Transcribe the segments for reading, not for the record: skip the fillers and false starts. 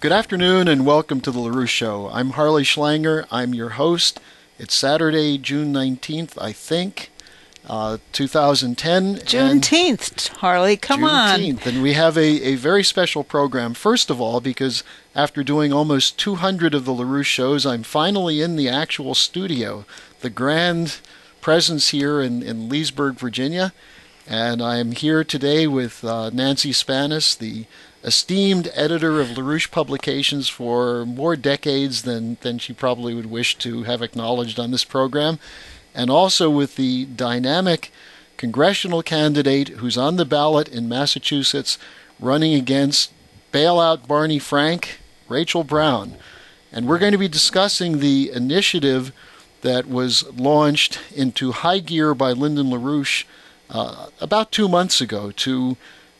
Good afternoon and welcome to the LaRouche Show. I'm Harley Schlanger. I'm your host. It's Saturday, June 19th, I think, 2010. Juneteenth, Harley, come on. Juneteenth, and we have a very special program. First of all, because after doing almost 200 of the LaRouche shows, I'm finally in the actual studio, the grand presence here in Leesburg, Virginia. And I'm here today with Nancy Spanis, the esteemed editor of LaRouche Publications for more decades than she probably would wish to have acknowledged on this program, and also with the dynamic congressional candidate who's on the ballot in Massachusetts running against bailout Barney Frank, Rachel Brown. And we're going to be discussing the initiative that was launched into high gear by Lyndon LaRouche about 2 months ago to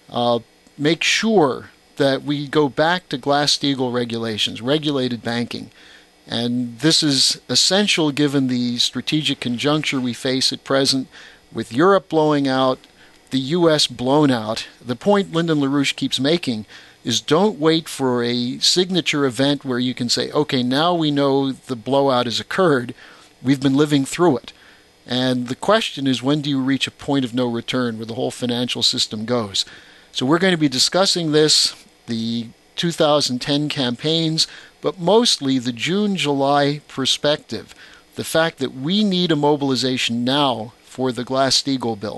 make sure that we go back to Glass-Steagall regulations, regulated banking. And this is essential given the strategic conjuncture we face at present with Europe blowing out, the U.S. blown out. The point Lyndon LaRouche keeps making is don't wait for a signature event where you can say, okay, now we know the blowout has occurred. We've been living through it. And the question is, when do you reach a point of no return where the whole financial system goes? So we're going to be discussing this, the 2010 campaigns, but mostly the June-July perspective, the fact that we need a mobilization now for the Glass-Steagall bill.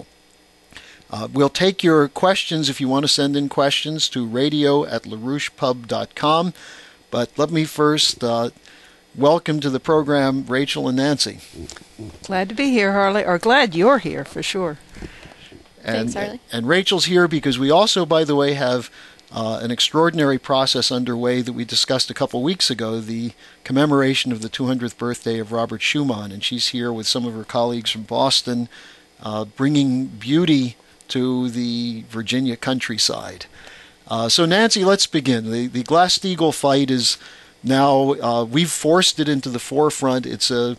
We'll take your questions if you want to send in questions to radio@larouchepub.com. But let me first welcome to the program Rachel and Nancy. Glad to be here, Harley, or glad you're here for sure. And, Thanks, Harley. And Rachel's here because we also, by the way, have an extraordinary process underway that we discussed a couple weeks ago, the commemoration of the 200th birthday of Robert Schumann. And she's here with some of her colleagues from Boston, bringing beauty to the Virginia countryside. So Nancy, let's begin. The Glass-Steagall fight is now, we've forced it into the forefront.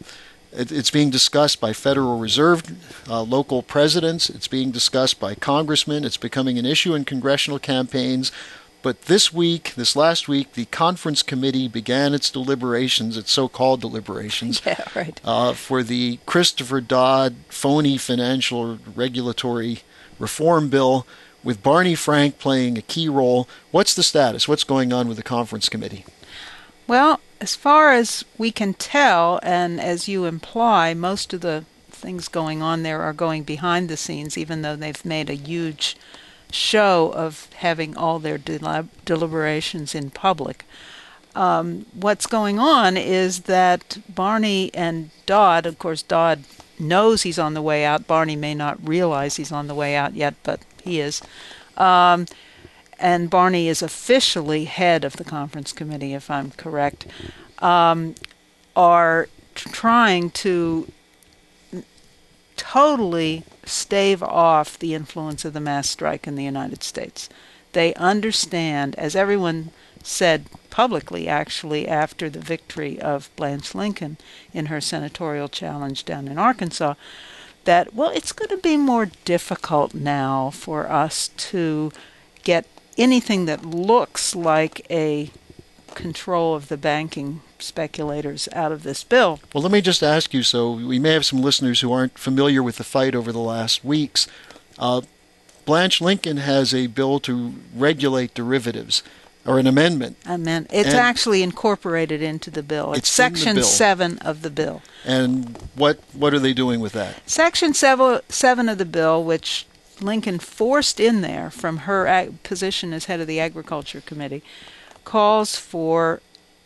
It's being discussed by Federal Reserve local presidents. It's being discussed by congressmen. It's becoming an issue in congressional campaigns. But this last week, the conference committee began its deliberations, its so-called deliberations, for the Christopher Dodd phony financial regulatory reform bill, with Barney Frank playing a key role. What's the status? What's going on with the conference committee? Well, as far as we can tell, and as you imply, most of the things going on there are going behind the scenes, even though they've made a huge show of having all their deliberations in public. What's going on is that Barney and Dodd, of course Dodd knows he's on the way out. Barney may not realize he's on the way out yet, but he is. And Barney is officially head of the conference committee, if I'm correct, are trying to totally stave off the influence of the mass strike in the United States. They understand, as everyone said publicly, actually, after the victory of Blanche Lincoln in her senatorial challenge down in Arkansas, that, well, it's going to be more difficult now for us to get anything that looks like a control of the banking speculators out of this bill. Well, let me just ask you, so we may have some listeners who aren't familiar with the fight over the last weeks. Blanche Lincoln has a bill to regulate derivatives, or an amendment. It's actually incorporated into the bill. It's Section 7 of the bill. And what are they doing with that? Section 7 of the bill, which Lincoln forced in there from her position as head of the Agriculture Committee, calls for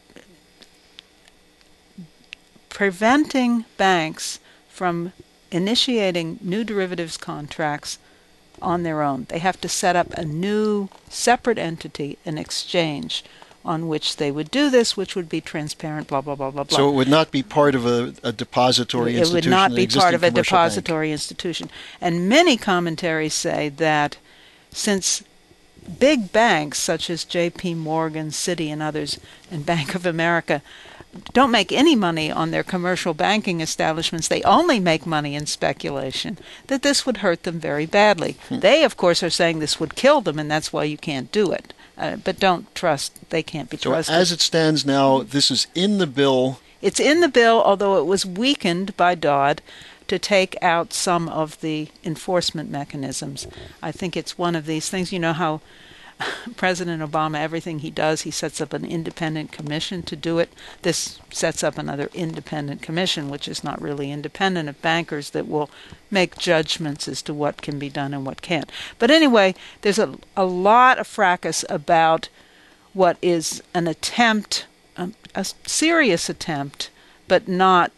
preventing banks from initiating new derivatives contracts on their own. They have to set up a new separate entity, an exchange, on which they would do this, which would be transparent, blah, blah, blah, blah, blah. So it would not be part of a depository institution? It would not be part of a depository institution. And many commentaries say that since big banks such as J.P. Morgan, Citi, and others, and Bank of America don't make any money on their commercial banking establishments, they only make money in speculation, that this would hurt them very badly. They, of course, are saying this would kill them, and that's why you can't do it. but don't trust. They can't be trusted. So as it stands now, this is in the bill. It's in the bill, although it was weakened by Dodd to take out some of the enforcement mechanisms. I think it's one of these things. You know how President Obama, everything he does, he sets up an independent commission to do it. This sets up another independent commission, which is not really independent, of bankers that will make judgments as to what can be done and what can't. But anyway, there's a lot of fracas about what is an attempt, a serious attempt, but not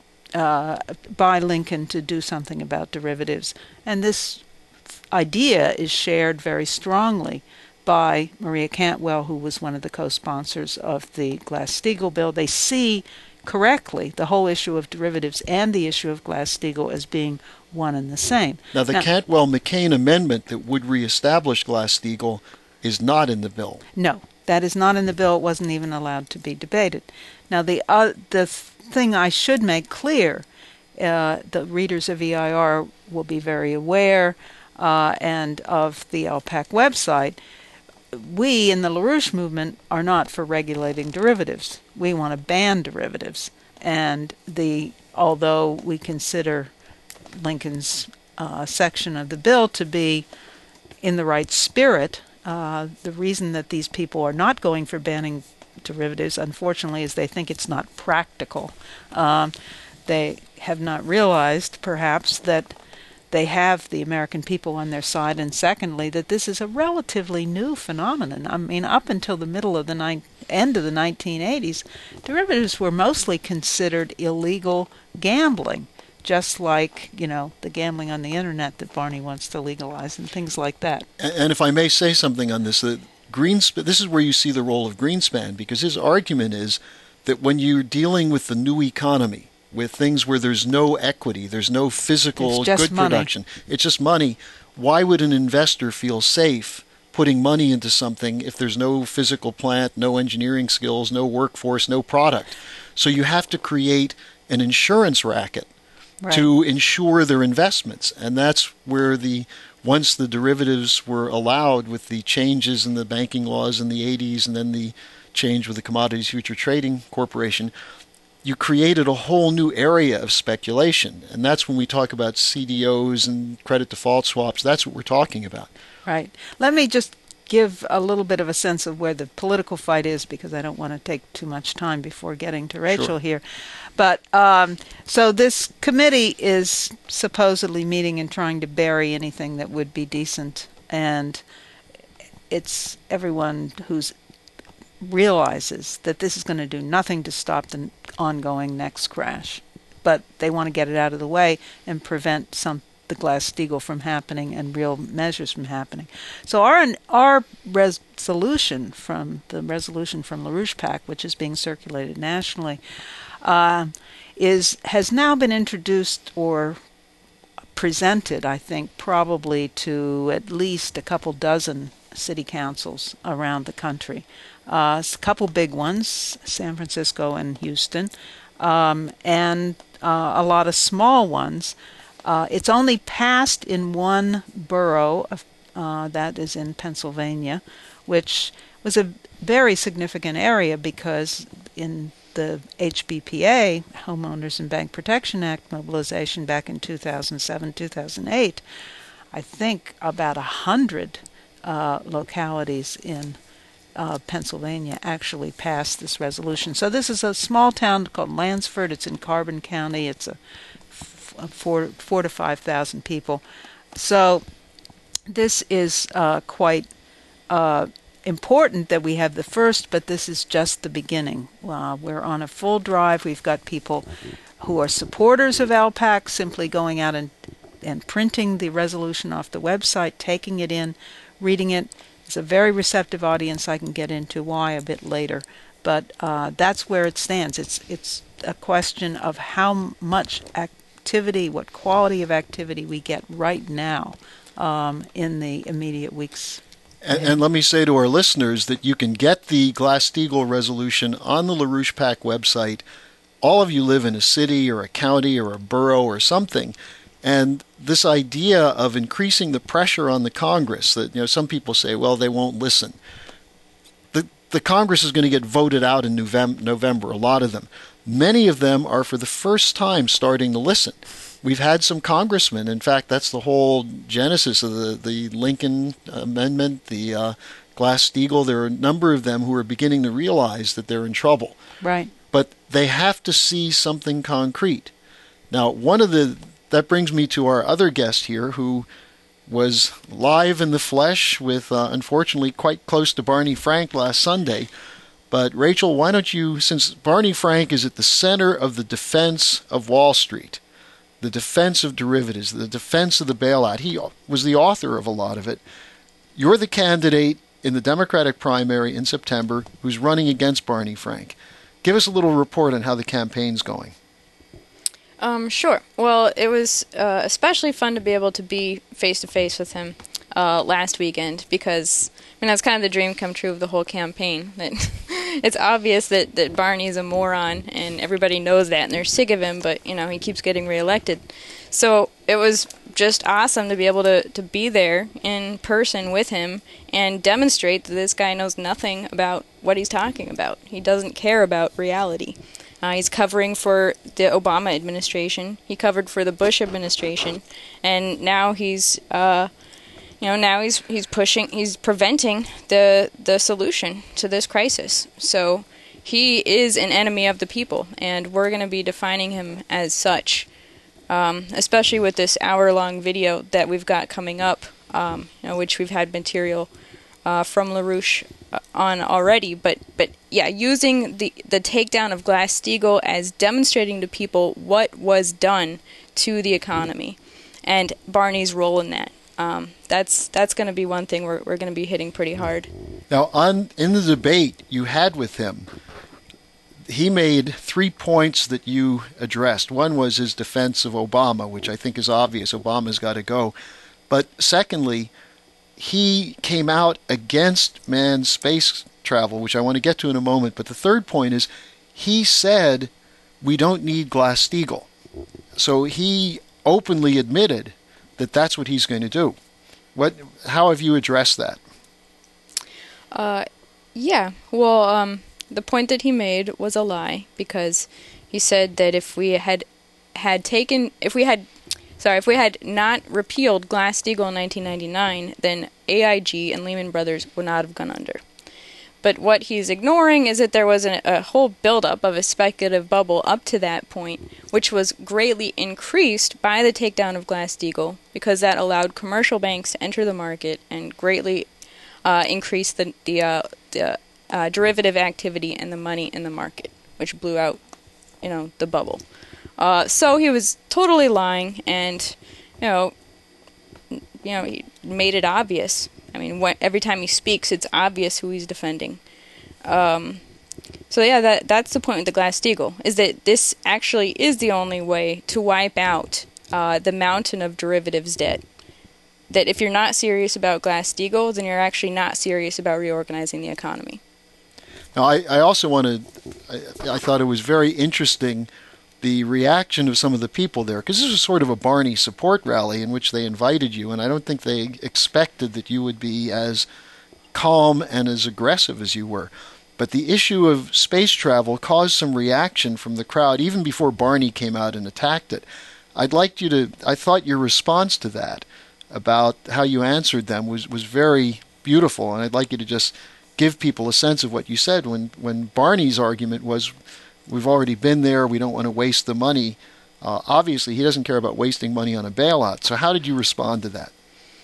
by Lincoln to do something about derivatives. And this idea is shared very strongly by Maria Cantwell, who was one of the co-sponsors of the Glass-Steagall bill. They see correctly the whole issue of derivatives and the issue of Glass-Steagall as being one and the same. Now, the Cantwell-McCain amendment that would reestablish Glass-Steagall is not in the bill. No, that is not in the bill. It wasn't even allowed to be debated. Now, the thing I should make clear, the readers of EIR will be very aware, and of the LPAC website, we in the LaRouche movement are not for regulating derivatives. We want to ban derivatives. And although we consider Lincoln's section of the bill to be in the right spirit, the reason that these people are not going for banning derivatives, unfortunately, is they think it's not practical. They have not realized, perhaps, that they have the American people on their side, and secondly, that this is a relatively new phenomenon. I mean, up until the middle of the end of the 1980s, derivatives were mostly considered illegal gambling, just like, the gambling on the internet that Barney wants to legalize and things like that. And if I may say something on this, this is where you see the role of Greenspan, because his argument is that when you're dealing with the new economy, with things where there's no equity, there's no physical good production, it's just money, why would an investor feel safe putting money into something if there's no physical plant, no engineering skills, no workforce, no product? So you have to create an insurance racket to insure their investments. And that's where once the derivatives were allowed with the changes in the banking laws in the 80s and then the change with the Commodities Future Trading Corporation, you created a whole new area of speculation. And that's when we talk about CDOs and credit default swaps. That's what we're talking about. Right. Let me just give a little bit of a sense of where the political fight is, because I don't want to take too much time before getting to Rachel here. But so this committee is supposedly meeting and trying to bury anything that would be decent. And it's everyone who's realizes that this is going to do nothing to stop the ongoing next crash, but they want to get it out of the way and prevent the Glass-Steagall from happening and real measures from happening. So our resolution from LaRouche PAC, which is being circulated nationally, has now been introduced or presented, I think, probably to at least a couple dozen city councils around the country. A couple big ones, San Francisco and Houston, and a lot of small ones. It's only passed in one borough, that is in Pennsylvania, which was a very significant area because in the HBPA, Homeowners and Bank Protection Act mobilization back in 2007-2008, I think about 100 localities in Pennsylvania actually passed this resolution. So this is a small town called Lansford. It's in Carbon County. It's a 4,000 to 5,000 people. So this is quite important that we have the first, but this is just the beginning. We're on a full drive. We've got people who are supporters of LPAC simply going out and printing the resolution off the website, taking it in, reading it. It's a very receptive audience. I can get into why a bit later, but that's where it stands. It's a question of how much activity, what quality of activity we get right now in the immediate weeks. And let me say to our listeners that you can get the Glass-Steagall resolution on the LaRouche PAC website. All of you live in a city or a county or a borough or something. And this idea of increasing the pressure on the Congress, that some people say, well, they won't listen. the Congress is going to get voted out in November, a lot of them. Many of them are for the first time starting to listen. We've had some congressmen. In fact, that's the whole genesis of the Lincoln Amendment, the Glass-Steagall. There are a number of them who are beginning to realize that they're in trouble. Right. But they have to see something concrete. Now, that brings me to our other guest here, who was live in the flesh with, unfortunately, quite close to Barney Frank last Sunday. But Rachel, why don't you, since Barney Frank is at the center of the defense of Wall Street, the defense of derivatives, the defense of the bailout, he was the author of a lot of it. You're the candidate in the Democratic primary in September who's running against Barney Frank. Give us a little report on how the campaign's going. Sure. Well, it was especially fun to be able to be face-to-face with him last weekend because, I mean, that's kind of the dream come true of the whole campaign. That it's obvious that Barney's a moron, and everybody knows that, and they're sick of him, but, you know, he keeps getting reelected. So it was just awesome to be able to be there in person with him and demonstrate that this guy knows nothing about what he's talking about. He doesn't care about reality. He's covering for the Obama administration. He covered for the Bush administration, and now he's preventing the solution to this crisis. So he is an enemy of the people, and we're going to be defining him as such. Especially with this hour-long video that we've got coming up, which we've had material from LaRouche on already, but yeah, using the takedown of Glass-Steagall as demonstrating to people what was done to the economy and Barney's role in that. That's going to be one thing we're going to be hitting pretty hard. Now, in the debate you had with him, he made 3 points that you addressed. One was his defense of Obama, which I think is obvious. Obama's got to go. But secondly, he came out against manned space travel, which I want to get to in a moment. But the third point is he said we don't need Glass-Steagall. So he openly admitted that that's what he's going to do. How have you addressed that? The point that he made was a lie, because he said that if we had not repealed Glass-Steagall in 1999, then AIG and Lehman Brothers would not have gone under. But what he's ignoring is that there was a whole buildup of a speculative bubble up to that point, which was greatly increased by the takedown of Glass-Steagall, because that allowed commercial banks to enter the market and greatly increase the derivative activity and the money in the market, which blew out, the bubble. So he was totally lying, and he made it obvious. I mean, every time he speaks, it's obvious who he's defending. That's the point with the Glass-Steagall, is that this actually is the only way to wipe out the mountain of derivatives debt. That if you're not serious about Glass-Steagall, then you're actually not serious about reorganizing the economy. Now, I also I thought it was very interesting the reaction of some of the people there, because this was sort of a Barney support rally in which they invited you, and I don't think they expected that you would be as calm and as aggressive as you were. But the issue of space travel caused some reaction from the crowd even before Barney came out and attacked it. I thought your response to that, about how you answered them, was very beautiful, and I'd like you to just give people a sense of what you said when Barney's argument was, we've already been there, we don't want to waste the money. Obviously, he doesn't care about wasting money on a bailout. So how did you respond to that?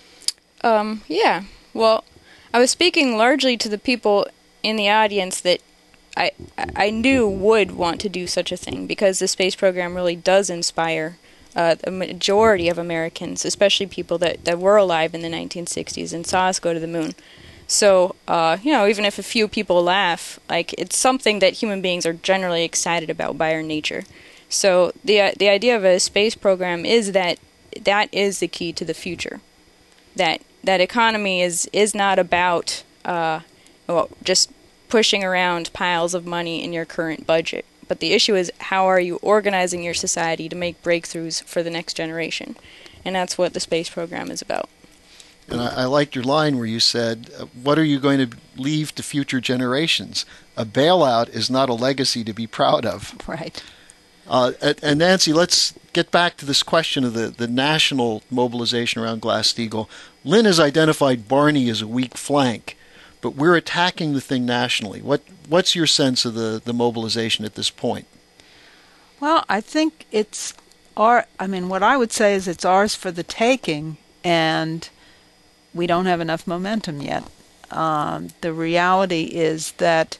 Well, I was speaking largely to the people in the audience that I knew would want to do such a thing, because the space program really does inspire a majority of Americans, especially people that were alive in the 1960s and saw us go to the moon. So, even if a few people laugh, it's something that human beings are generally excited about by our nature. So the idea of a space program is that is the key to the future. That economy is not about just pushing around piles of money in your current budget. But the issue is, how are you organizing your society to make breakthroughs for the next generation? And that's what the space program is about. And I liked your line where you said, what are you going to leave to future generations? A bailout is not a legacy to be proud of. Right. And Nancy, let's get back to this question of the national mobilization around Glass-Steagall. Lynn has identified Barney as a weak flank, but we're attacking the thing nationally. What's your sense of the mobilization at this point? Well, I think what I would say is it's ours for the taking, and we don't have enough momentum yet. The reality is that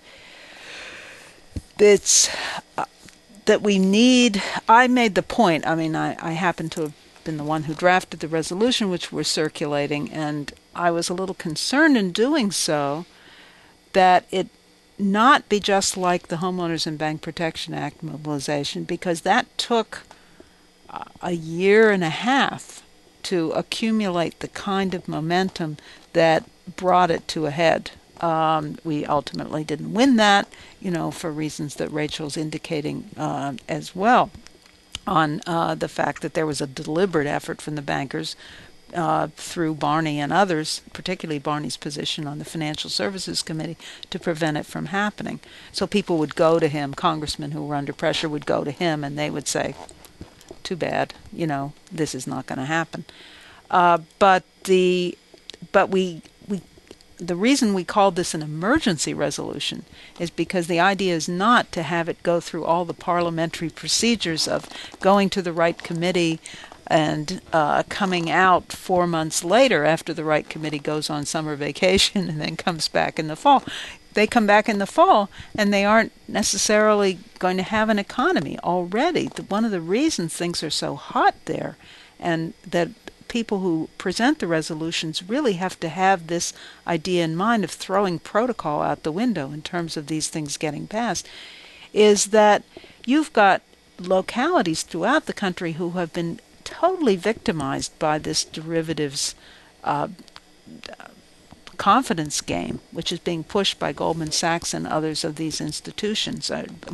that we need. I made the point. I happen to have been the one who drafted the resolution which we're circulating, and I was a little concerned in doing so that it not be just like the Homeowners and Bank Protection Act mobilization, because that took a year and a half to accumulate the kind of momentum that brought it to a head. We ultimately didn't win that, for reasons that Rachel's indicating as well, on the fact that there was a deliberate effort from the bankers through Barney and others, particularly Barney's position on the Financial Services Committee, to prevent it from happening. So people would go to him, congressmen who were under pressure would go to him, and they would say, too bad, this is not going to happen. But the reason we called this an emergency resolution is because the idea is not to have it go through all the parliamentary procedures of going to the right committee and coming out 4 months later after the right committee goes on summer vacation and then comes back in the fall. They come back in the fall and they aren't necessarily going to have an economy already. One of the reasons things are so hot there, and that people who present the resolutions really have to have this idea in mind of throwing protocol out the window in terms of these things getting passed, is that you've got localities throughout the country who have been totally victimized by this derivatives confidence game, which is being pushed by Goldman Sachs and others of these institutions,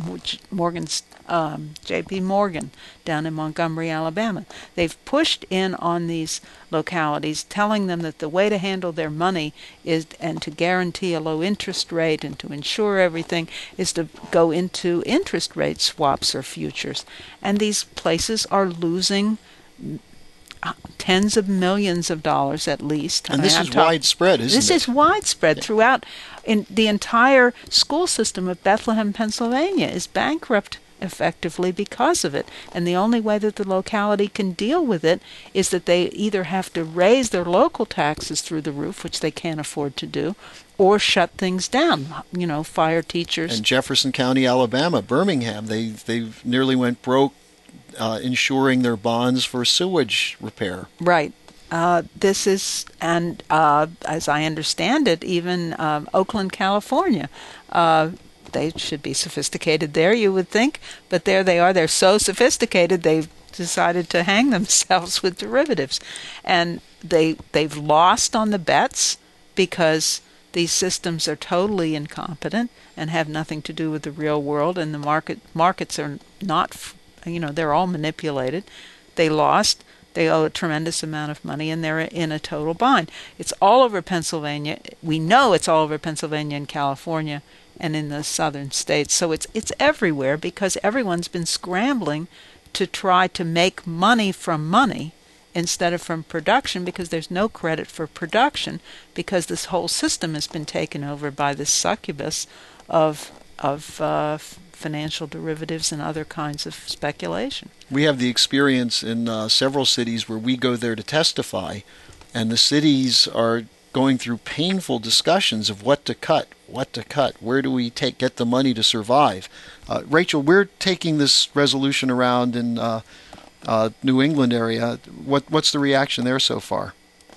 J.P. Morgan down in Montgomery, Alabama. They've pushed in on these localities, telling them that the way to handle their money is, and to guarantee a low interest rate and to insure everything, is to go into interest rate swaps or futures. And these places are losing tens of millions of dollars at least. And this is widespread, isn't it? This is widespread throughout. In the entire school system of Bethlehem, Pennsylvania is bankrupt effectively because of it. And the only way that the locality can deal with it is that they either have to raise their local taxes through the roof, which they can't afford to do, or shut things down, fire teachers. And Jefferson County, Alabama, Birmingham, they nearly went broke insuring their bonds for sewage repair. Right. This is, and as I understand it, even Oakland, California, they should be sophisticated there, you would think, but there they are. They're so sophisticated they've decided to hang themselves with derivatives. And they've lost on the bets because these systems are totally incompetent and have nothing to do with the real world, and the markets are not, they're all manipulated. They lost. They owe a tremendous amount of money, and they're in a total bind. It's all over Pennsylvania. We know it's all over Pennsylvania and California and in the southern states. So it's everywhere because everyone's been scrambling to try to make money from money instead of from production, because there's no credit for production, because this whole system has been taken over by this succubus of financial derivatives and other kinds of speculation. We have the experience in several cities where we go there to testify, and the cities are going through painful discussions of what to cut, where do we get the money to survive. Rachel, we're taking this resolution around in New England area. What's the reaction there so far?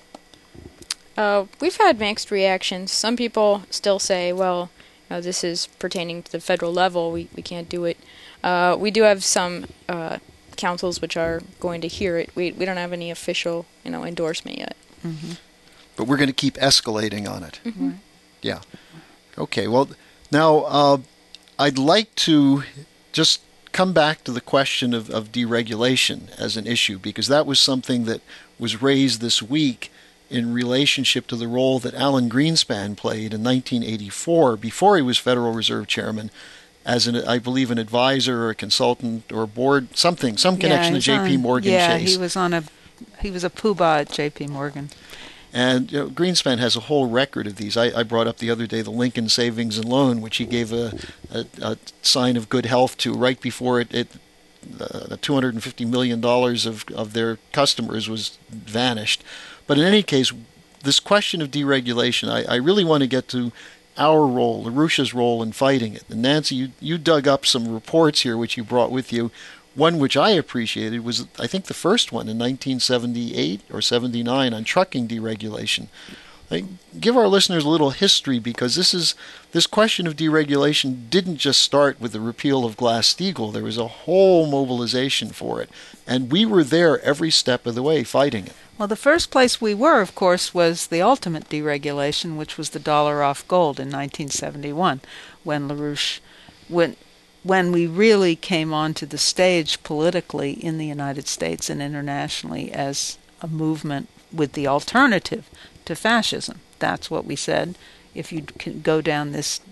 We've had mixed reactions. Some people still say, well, this is pertaining to the federal level. We can't do it. We do have some councils which are going to hear it. We don't have any official endorsement yet. Mm-hmm. But we're going to keep escalating on it. Mm-hmm. Yeah. Okay. Well, now I'd like to just come back to the question of deregulation as an issue, because that was something that was raised this week in relationship to the role that Alan Greenspan played in 1984, before he was Federal Reserve Chairman, as I believe, an advisor or a consultant or a board, some connection to J.P. Morgan Chase. He was a poobah at J.P. Morgan. And Greenspan has a whole record of these. I brought up the other day the Lincoln Savings and Loan, which he gave a sign of good health to right before the $250 million of their customers was vanished. But in any case, this question of deregulation, I really want to get to our role, LaRouche's role in fighting it. And Nancy, you dug up some reports here which you brought with you. One which I appreciated was, I think, the first one in 1978 or 79 on trucking deregulation. Give our listeners a little history, because this question of deregulation didn't just start with the repeal of Glass-Steagall. There was a whole mobilization for it, and we were there every step of the way fighting it. Well, the first place we were, of course, was the ultimate deregulation, which was the dollar off gold in 1971, when LaRouche when we really came onto the stage politically in the United States and internationally as a movement with the alternative to fascism. That's what we said. If you can go down this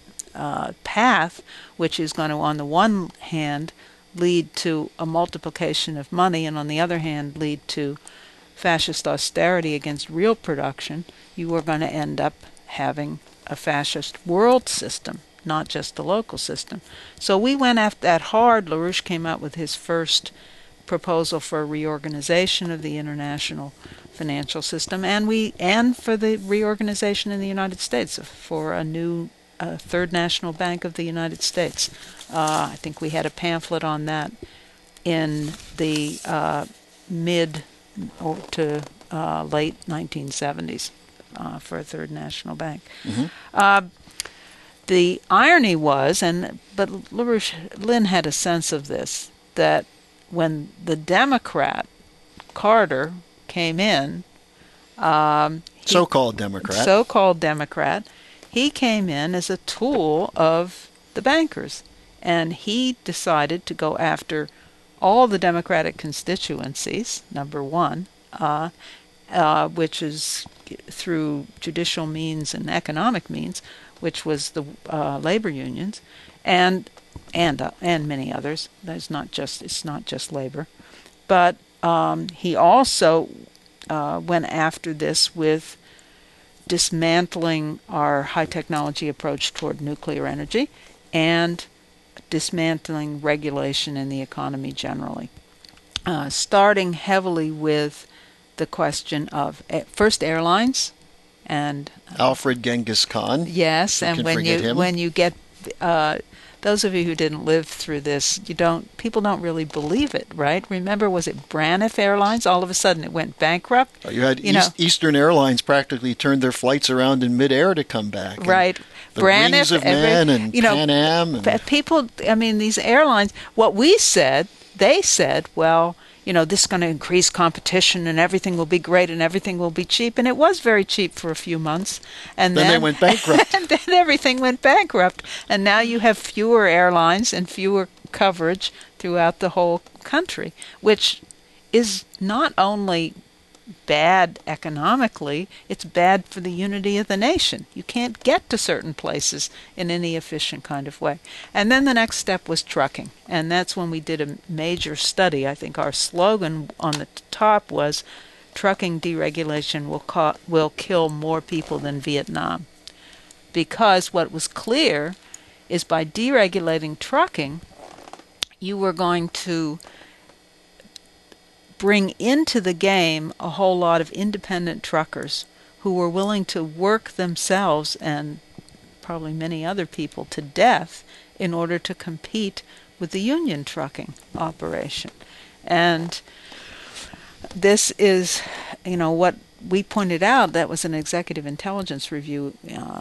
path, which is going to, on the one hand, lead to a multiplication of money, and on the other hand, lead to fascist austerity against real production, you are going to end up having a fascist world system, not just the local system. So we went after that hard. LaRouche came out with his first proposal for a reorganization of the international financial system, and for the reorganization in the United States, for a new Third National Bank of the United States. I think we had a pamphlet on that in the mid to late 1970s for a Third National Bank. Mm-hmm. The irony was, but Lynn had a sense of this, that when the Democrat Carter came in, so-called Democrat, he came in as a tool of the bankers, and he decided to go after all the Democratic constituencies, number one, which is through judicial means and economic means, which was the labor unions, and many others. It's not just labor, but he also went after this with dismantling our high technology approach toward nuclear energy and dismantling regulation in the economy generally, starting heavily with the question of first airlines. And Alfred Genghis Khan. Yes, and when you get those of you who didn't live through this, people don't really believe it, right? Remember, was it Braniff Airlines? All of a sudden, it went bankrupt. You had Eastern Airlines practically turned their flights around in midair to come back. Right, the Wings of Man and Pan Am. People, these airlines. What we said, they said, well, this is going to increase competition and everything will be great and everything will be cheap. And it was very cheap for a few months. And then they went bankrupt. And then everything went bankrupt. And now you have fewer airlines and fewer coverage throughout the whole country, which is not only bad economically, it's bad for the unity of the nation. You can't get to certain places in any efficient kind of way. And then the next step was trucking. And that's when we did a major study. I think our slogan on the top was, trucking deregulation will kill more people than Vietnam. Because what was clear is by deregulating trucking, you were going to bring into the game a whole lot of independent truckers who were willing to work themselves and probably many other people to death in order to compete with the union trucking operation. And this is, what we pointed out. That was an executive intelligence review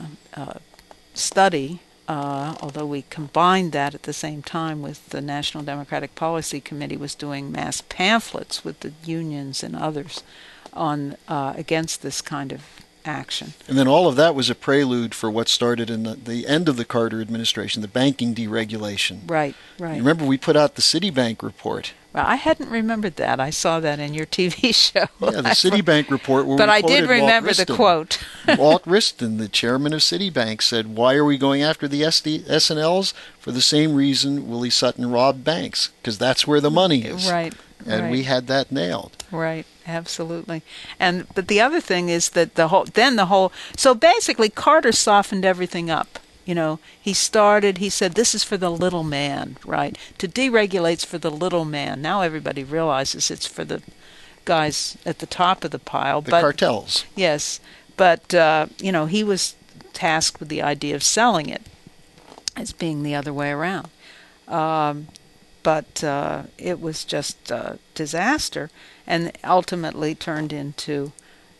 study, although we combined that at the same time with the National Democratic Policy Committee was doing mass pamphlets with the unions and others on against this kind of action. And then all of that was a prelude for what started in the end of the Carter administration, the banking deregulation. Right. Remember, we put out the Citibank report. Well, I hadn't remembered that. I saw that in your TV show. Yeah, the Citibank report. Where but we I did quoted remember Walt the Wriston. quote. Walt Wriston, the chairman of Citibank, said, "Why are we going after the S&Ls? For the same reason Willie Sutton robbed banks, because that's where the money is." Right. And right. we had that nailed. Right, absolutely. But the other thing is that so basically Carter softened everything up. You know, he said, this is for the little man, right? To deregulate's for the little man. Now everybody realizes it's for the guys at the top of the pile. The cartels. Yes. But, he was tasked with the idea of selling it as being the other way around. But it was just a disaster, and ultimately turned into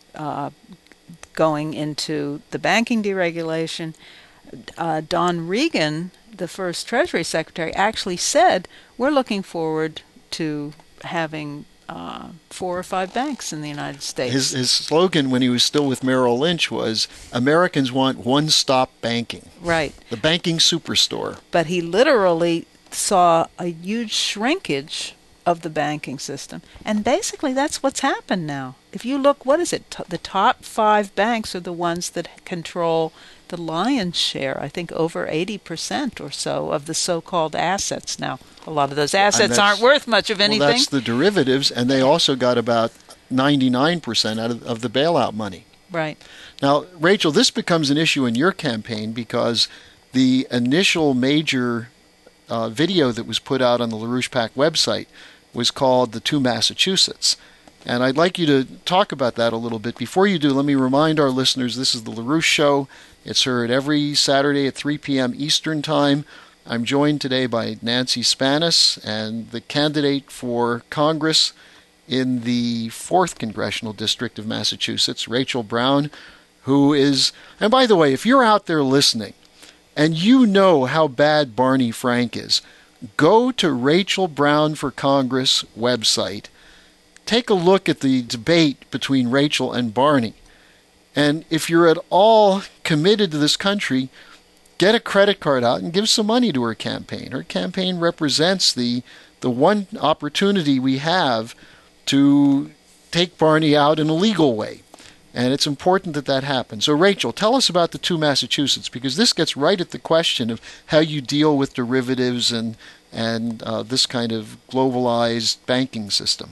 going into the banking deregulation. Don Regan, the first Treasury Secretary, actually said, we're looking forward to having 4 or 5 banks in the United States. His slogan when he was still with Merrill Lynch was, Americans want one-stop banking. Right. The banking superstore. But he literally saw a huge shrinkage of the banking system. And basically that's what's happened now. If you look, what is it? The top 5 banks are the ones that control the lion's share, I think over 80% or so of the so-called assets now. A lot of those assets aren't worth much of anything. Well, that's the derivatives, and they also got about 99% out of the bailout money. Right. Now, Rachel, this becomes an issue in your campaign because the initial major video that was put out on the LaRouche PAC website was called The Two Massachusetts. And I'd like you to talk about that a little bit. Before you do, let me remind our listeners this is the LaRouche Show. It's heard every Saturday at 3 p.m. Eastern Time. I'm joined today by Nancy Spanis and the candidate for Congress in the 4th Congressional District of Massachusetts, Rachel Brown, who is, and by the way, if you're out there listening and you know how bad Barney Frank is, go to Rachel Brown for Congress website. Take a look at the debate between Rachel and Barney. And if you're at all committed to this country, get a credit card out and give some money to her campaign. Her campaign represents the one opportunity we have to take Barney out in a legal way. And it's important that that happens. So, Rachel, tell us about the Two Massachusetts, because this gets right at the question of how you deal with derivatives and this kind of globalized banking system.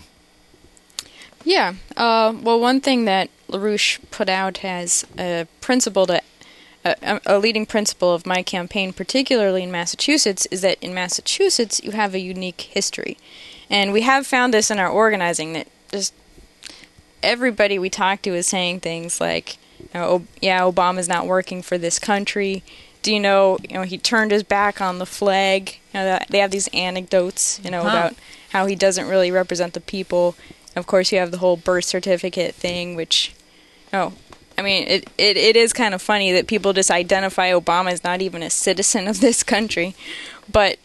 Yeah. Well, one thing that LaRouche put out as a leading principle of my campaign, particularly in Massachusetts, is that in Massachusetts you have a unique history. And we have found this in our organizing, that just everybody we talk to is saying things like, Obama's not working for this country. Do you know, he turned his back on the flag. They have these anecdotes, about how he doesn't really represent the people. Of course, you have the whole birth certificate thing, which, it is kind of funny that people just identify Obama as not even a citizen of this country. But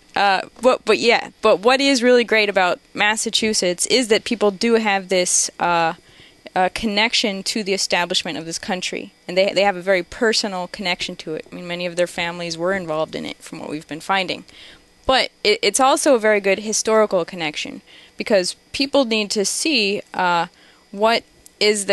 what is really great about Massachusetts is that people do have this connection to the establishment of this country, and they have a very personal connection to it. I mean, many of their families were involved in it, from what we've been finding. But it's also a very good historical connection, because people need to see what is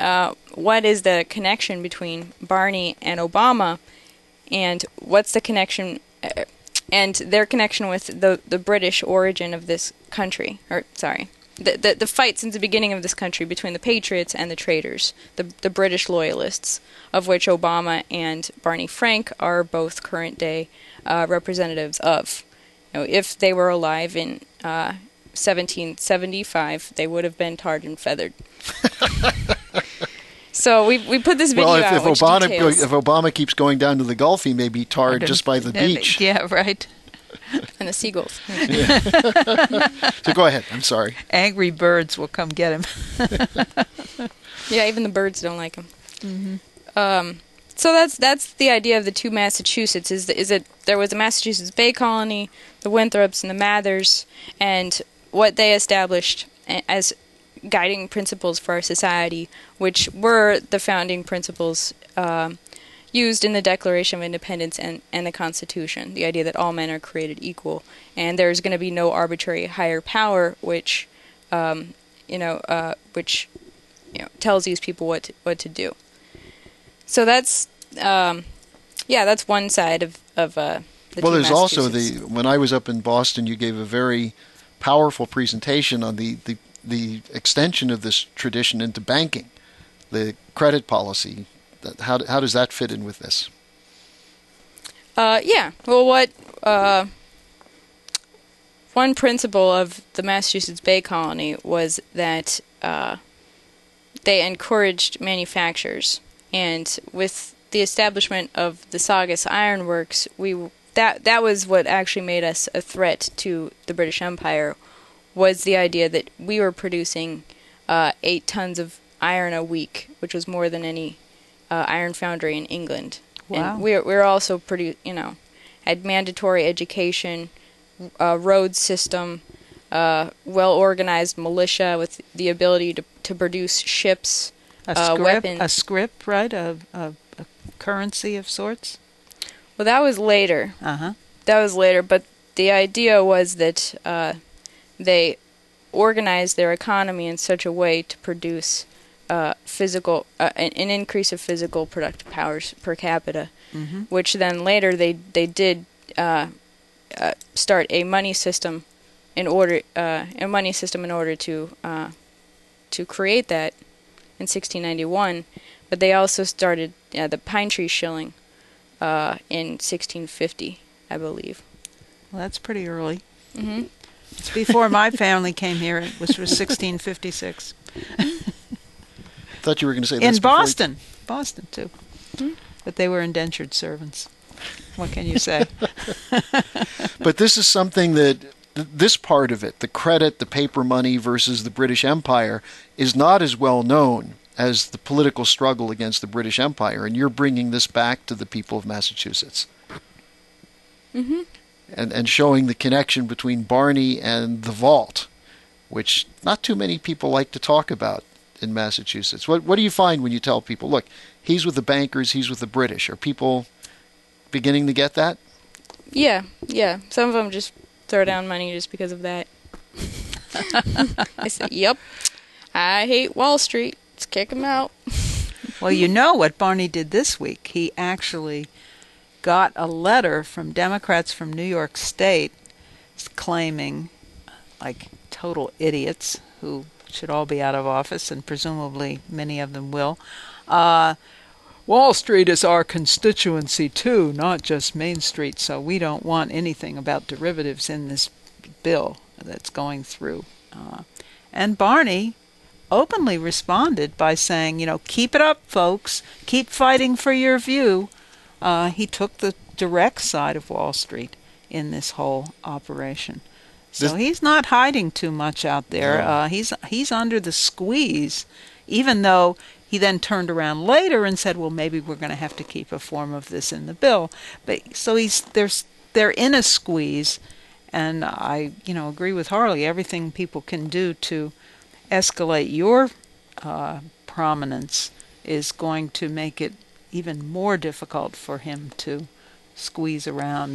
the connection between Barney and Obama, and what's the connection and their connection with the British origin of this country. The fight since the beginning of this country between the patriots and the traitors, the British loyalists, of which Obama and Barney Frank are both current day representatives of. If they were alive in 1775, they would have been tarred and feathered. So we put this video out. If Obama keeps going down to the Gulf, he may be tarred just by the beach. Yeah, right. And the seagulls. Yeah. So go ahead. I'm sorry. Angry birds will come get him. Yeah, even the birds don't like him. Mm-hmm. So that's the idea of the Two Massachusetts. Is that there was a Massachusetts Bay Colony, the Winthrops and the Mathers, and what they established as guiding principles for our society, which were the founding principles used in the Declaration of Independence and the Constitution, the idea that all men are created equal, and there's going to be no arbitrary higher power which tells these people what to do. So that's that's one side of the well, there's also Massachusetts. when I was up in Boston, you gave a very powerful presentation on the extension of this tradition into banking, the credit policy. How does that fit in with this? Well, what one principle of the Massachusetts Bay Colony was that they encouraged manufactures, and with the establishment of the Saugus Iron Works, that was what actually made us a threat to the British Empire, was the idea that we were producing 8 tons of iron a week, which was more than any iron foundry in England. Wow. And we're also had mandatory education, road system, well-organized militia with the ability to produce ships, weapons. A scrip, right? A currency of sorts? Well, that was later. Uh-huh. That was later, but the idea was that they organized their economy in such a way to produce an increase of physical productive powers per capita, which then later they did start a money system in order to create that in 1691, but they also started the pine tree shilling in 1650, I believe. Well, that's pretty early. Mm-hmm. It's before my family came here, which was 1656. Thought you were going to say In this Boston. Boston, too. Mm-hmm. But they were indentured servants. What can you say? But this is something that this part of it, the credit, the paper money versus the British Empire, is not as well known as the political struggle against the British Empire, and you're bringing this back to the people of Massachusetts. Mm-hmm. And showing the connection between Barney and the vault, which not too many people like to talk about in Massachusetts. What do you find when you tell people, look, he's with the bankers, he's with the British? Are people beginning to get that? Yeah. Some of them just throw down money just because of that. I say, yep, I hate Wall Street. Let's kick him out. Well, you know what Barney did this week. He actually got a letter from Democrats from New York State claiming, like total idiots who should all be out of office, and presumably many of them will, Wall Street is our constituency too, not just Main Street, so we don't want anything about derivatives in this bill that's going through. And Barney openly responded by saying, keep it up, folks. Keep fighting for your view. He took the direct side of Wall Street in this whole operation. So he's not hiding too much out there. No. He's under the squeeze, even though he then turned around later and said, well, maybe we're going to have to keep a form of this in the bill. But so they're in a squeeze, and I agree with Harley. Everything people can do to escalate your prominence is going to make it even more difficult for him to squeeze around,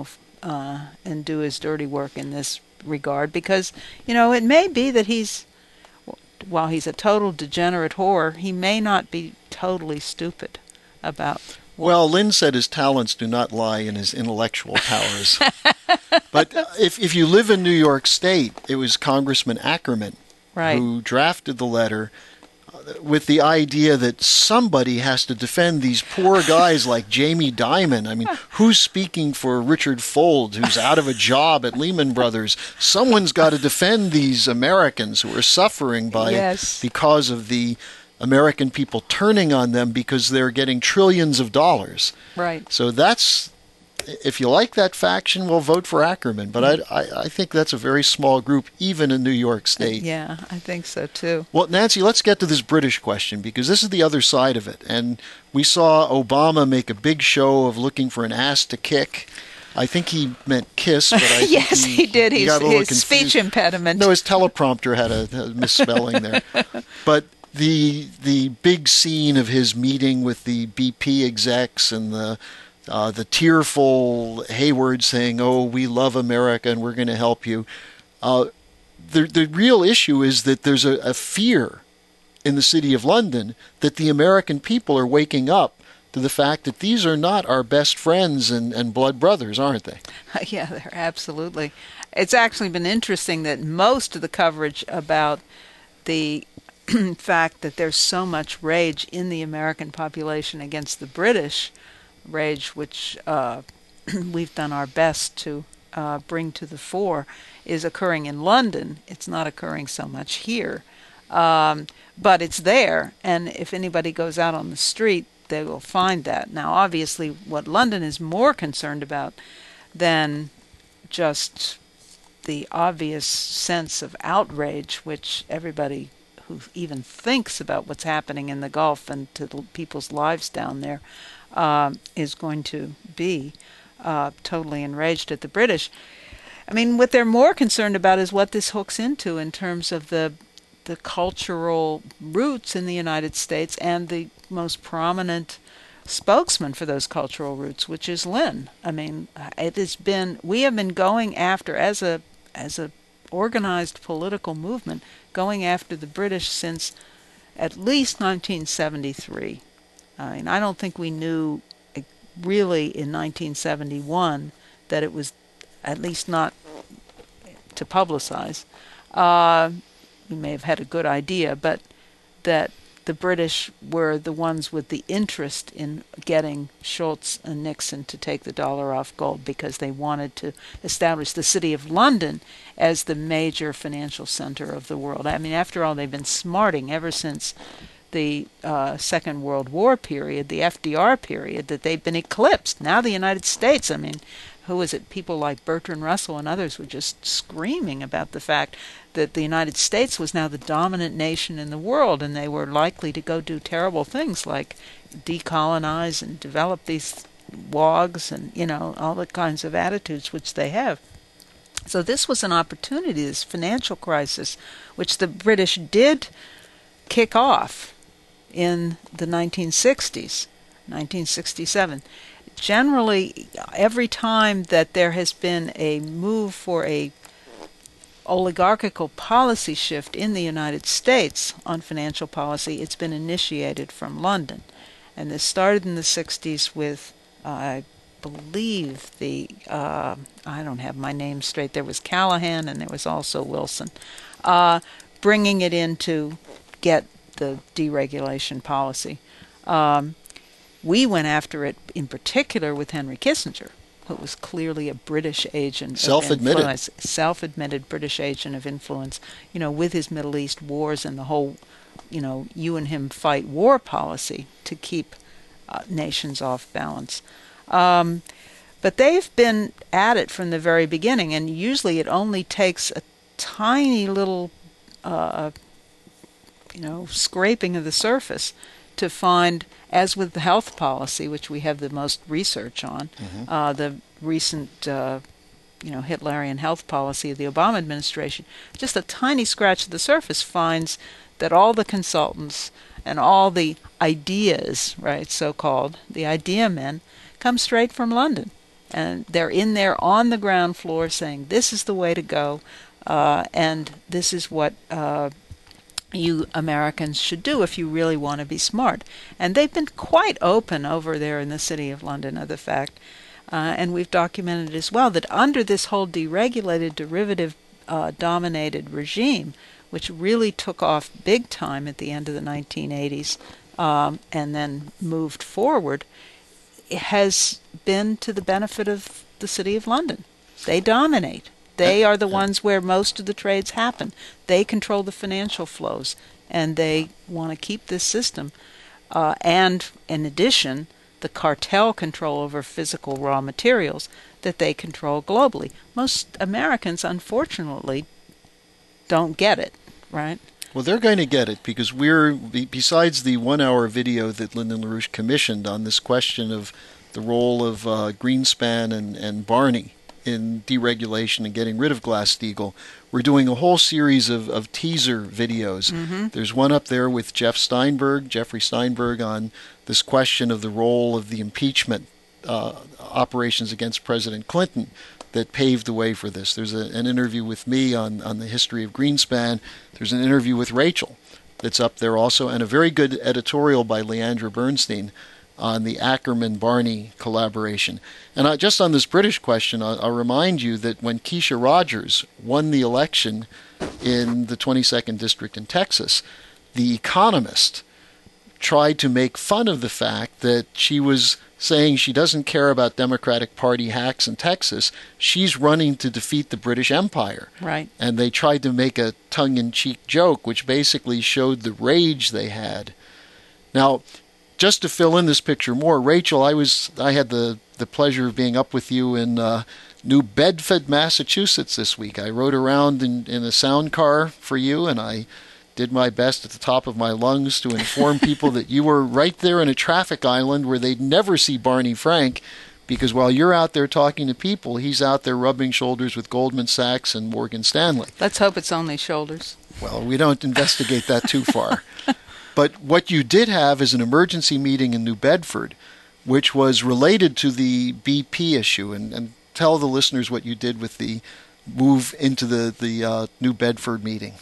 and do his dirty work in this regard. Because, it may be that while he's a total degenerate whore, he may not be totally stupid about... Well, Lynn said his talents do not lie in his intellectual powers. But if you live in New York State, it was Congressman Ackerman who drafted the letter with the idea that somebody has to defend these poor guys like Jamie Dimon. I mean, who's speaking for Richard Fuld, who's out of a job at Lehman Brothers? Someone's got to defend these Americans who are suffering because of the American people turning on them because they're getting trillions of dollars. Right. So that's... If you like that faction, well, vote for Ackerman. But I think that's a very small group, even in New York State. Yeah, I think so, too. Well, Nancy, let's get to this British question, because this is the other side of it. And we saw Obama make a big show of looking for an ass to kick. I think he meant kiss, but I yes, think he did. He got a little his confused. speech impediment. No, his teleprompter had a misspelling there. But the big scene of his meeting with the BP execs and the tearful Hayward saying, "Oh, we love America and we're going to help you." The real issue is that there's a fear in the City of London that the American people are waking up to the fact that these are not our best friends and blood brothers, aren't they? Yeah, they're absolutely. It's actually been interesting that most of the coverage about the fact that there's so much rage in the American population against the British, rage which we've done our best to bring to the fore, is occurring in London. It's not occurring so much here. But it's there, and if anybody goes out on the street, they will find that. Now, obviously, what London is more concerned about than just the obvious sense of outrage, which everybody who even thinks about what's happening in the Gulf and to the people's lives down there is going to be totally enraged at the British. I mean, what they're more concerned about is what this hooks into in terms of the cultural roots in the United States and the most prominent spokesman for those cultural roots, which is Lynn. I mean, we have been going after, as a organized political movement, going after the British since at least 1973. I mean, I don't think we knew really in 1971 that it was, at least not to publicize. We may have had a good idea, but that the British were the ones with the interest in getting Schultz and Nixon to take the dollar off gold because they wanted to establish the City of London as the major financial center of the world. I mean, after all, they've been smarting ever since the Second World War period, the FDR period, that they've been eclipsed. Now the United States, I mean, who is it? People like Bertrand Russell and others were just screaming about the fact that the United States was now the dominant nation in the world, and they were likely to go do terrible things like decolonize and develop these WOGs and, all the kinds of attitudes which they have. So this was an opportunity, this financial crisis, which the British did kick off in the 1960s, 1967. Generally, every time that there has been a move for a oligarchical policy shift in the United States on financial policy, it's been initiated from London. And this started in the 60s with, I believe, I don't have my name straight, there was Callahan and there was also Wilson, bringing it in to get the deregulation policy. We went after it in particular with Henry Kissinger, who was clearly a British agent of influence, self-admitted British agent of influence, with his Middle East wars and the whole, you and him fight war policy to keep nations off balance. But they've been at it from the very beginning, and usually it only takes a tiny little, scraping of the surface to find, as with the health policy, which we have the most research on, the recent, Hitlerian health policy of the Obama administration, just a tiny scratch of the surface finds that all the consultants and all the ideas, right, so-called, the idea men, come straight from London. And they're in there on the ground floor saying, this is the way to go, and this is what you Americans should do if you really want to be smart. And they've been quite open over there in the City of London of the fact, and we've documented as well, that under this whole deregulated, derivative-dominated regime, which really took off big time at the end of the 1980s and then moved forward, it has been to the benefit of the City of London. They dominate. They are the ones where most of the trades happen. They control the financial flows, and they want to keep this system. And in addition, the cartel control over physical raw materials that they control globally. Most Americans, unfortunately, don't get it, right? Well, they're going to get it because besides the 1-hour video that Lyndon LaRouche commissioned on this question of the role of Greenspan and Barney in deregulation and getting rid of Glass-Steagall. We're doing a whole series of teaser videos. There's one up there with Jeffrey Steinberg, on this question of the role of the impeachment operations against President Clinton that paved the way for this. There's an interview with me on the history of Greenspan. There's an interview with Rachel that's up there also, and a very good editorial by Leandra Bernstein on the Ackerman-Barney collaboration. And just on this British question, I'll remind you that when Keisha Rogers won the election in the 22nd District in Texas, The Economist tried to make fun of the fact that she was saying she doesn't care about Democratic Party hacks in Texas. She's running to defeat the British Empire. Right. And they tried to make a tongue-in-cheek joke, which basically showed the rage they had. Now, just to fill in this picture more, Rachel, I had the pleasure of being up with you in New Bedford, Massachusetts this week. I rode around in a sound car for you, and I did my best at the top of my lungs to inform people that you were right there in a traffic island where they'd never see Barney Frank, because while you're out there talking to people, he's out there rubbing shoulders with Goldman Sachs and Morgan Stanley. Let's hope it's only shoulders. Well, we don't investigate that too far. But what you did have is an emergency meeting in New Bedford, which was related to the BP issue. And tell the listeners what you did with the move into the New Bedford meeting.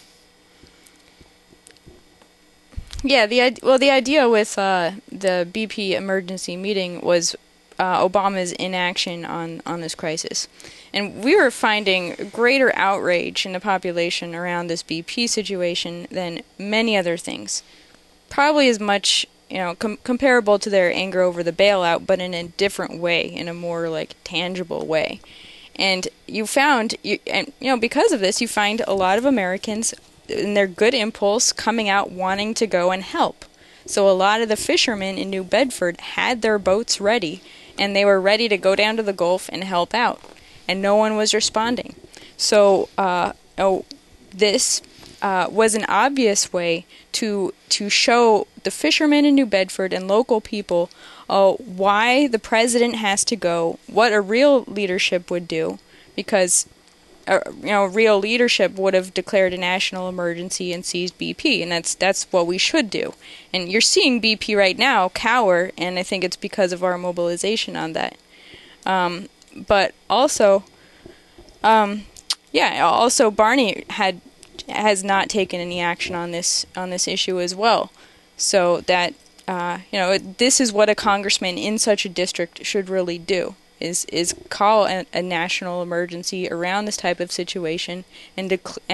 Yeah, the idea with the BP emergency meeting was Obama's inaction on this crisis. And we were finding greater outrage in the population around this BP situation than many other things. Probably as much, comparable to their anger over the bailout, but in a different way, in a more tangible way. And you found, because of this, you find a lot of Americans in their good impulse coming out wanting to go and help. So a lot of the fishermen in New Bedford had their boats ready, and they were ready to go down to the Gulf and help out, and no one was responding. So this was an obvious way to show the fishermen in New Bedford and local people why the president has to go, what a real leadership would do, because real leadership would have declared a national emergency and seized BP, and that's what we should do. And you're seeing BP right now cower, and I think it's because of our mobilization on that. But also, also Barney has not taken any action on this issue as well. So that this is what a congressman in such a district should really do. Is call a national emergency around this type of situation and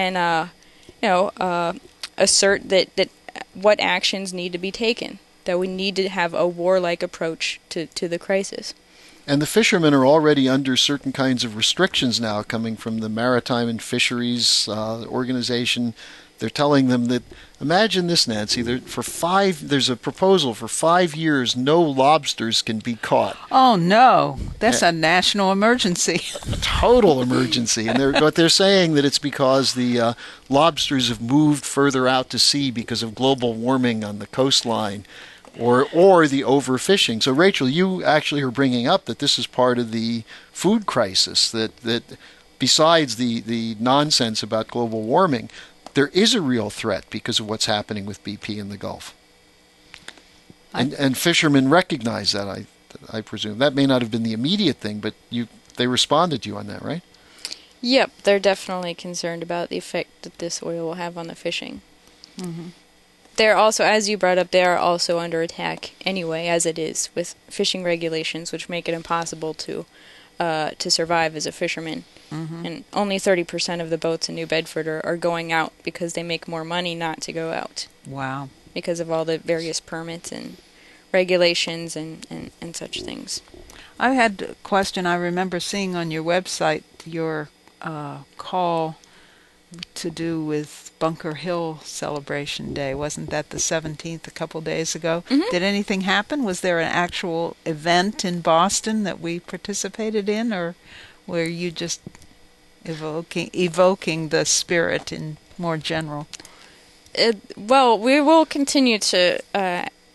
assert that what actions need to be taken, that we need to have a warlike approach to the crisis. And the fishermen are already under certain kinds of restrictions now coming from the Maritime and Fisheries Organization. They're telling them that, imagine this, Nancy, there's a proposal for 5 years no lobsters can be caught. Oh, no. That's a national emergency. A total emergency. And what they're saying that it's because the lobsters have moved further out to sea because of global warming on the coastline or the overfishing. So, Rachel, you actually are bringing up that this is part of the food crisis, that besides the nonsense about global warming, there is a real threat because of what's happening with BP in the Gulf. And fishermen recognize that, I presume. That may not have been the immediate thing, but they responded to you on that, right? Yep, they're definitely concerned about the effect that this oil will have on the fishing. Mm-hmm. They're also, as you brought up, they are also under attack anyway, as it is, with fishing regulations, which make it impossible to survive as a fisherman. Mm-hmm. And only 30% of the boats in New Bedford are going out because they make more money not to go out. Wow. Because of all the various permits and regulations and such things. I had a question. I remember seeing on your website your call to do with Bunker Hill Celebration Day. Wasn't that the 17th a couple days ago? Mm-hmm. Did anything happen? Was there an actual event in Boston that we participated in, or were you just evoking the spirit in more general? Well, we will continue to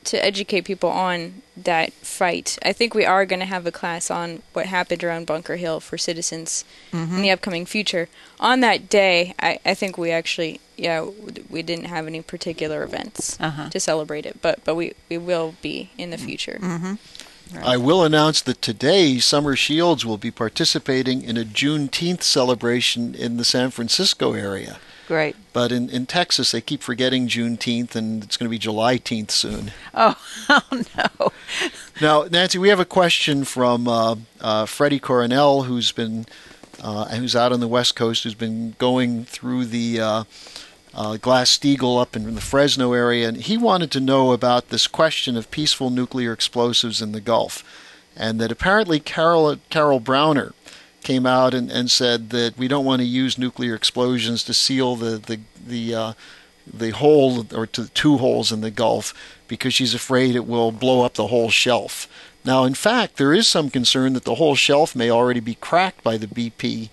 educate people on that fight. I think we are going to have a class on what happened around Bunker Hill for citizens in the upcoming future. On that day, I think we actually, we didn't have any particular events to celebrate it, but we will be in the future. Right. I will announce that today Summer Shields will be participating in a Juneteenth celebration in the San Francisco area. Great. But in Texas, they keep forgetting Juneteenth, and it's going to be July-teenth soon. Oh no. Now, Nancy, we have a question from Freddie Coronel, who's out on the West Coast, who's been going through the Glass-Steagall up in the Fresno area, and he wanted to know about this question of peaceful nuclear explosives in the Gulf, and that apparently Carol Browner came out and said that we don't want to use nuclear explosions to seal the hole, or to the two holes in the Gulf, because she's afraid it will blow up the whole shelf. Now, in fact, there is some concern that the whole shelf may already be cracked by the BP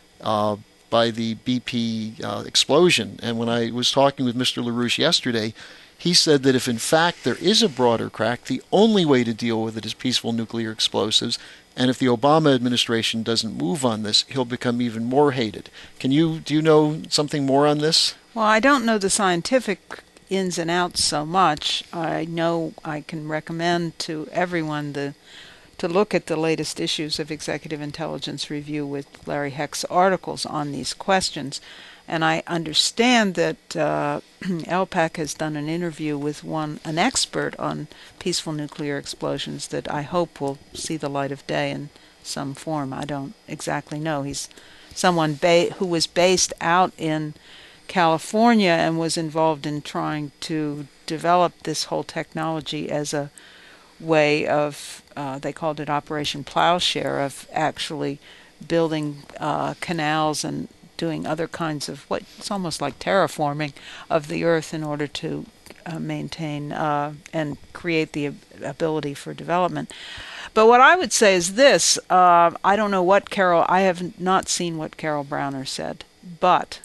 explosion. And when I was talking with Mr. LaRouche yesterday, he said that if in fact there is a broader crack, the only way to deal with it is peaceful nuclear explosives. And if the Obama administration doesn't move on this, he'll become even more hated. Do you know something more on this? Well, I don't know the scientific ins and outs so much. I know I can recommend to everyone to look at the latest issues of Executive Intelligence Review with Larry Heck's articles on these questions. And I understand that LPAC has done an interview with an expert on peaceful nuclear explosions that I hope will see the light of day in some form. I don't exactly know. He's someone who was based out in California and was involved in trying to develop this whole technology as a way of, they called it Operation Plowshare, of actually building canals and doing other kinds of it's almost like terraforming of the earth in order to maintain and create the ability for development. But what I would say is this: I don't know I have not seen what Carol Browner said, but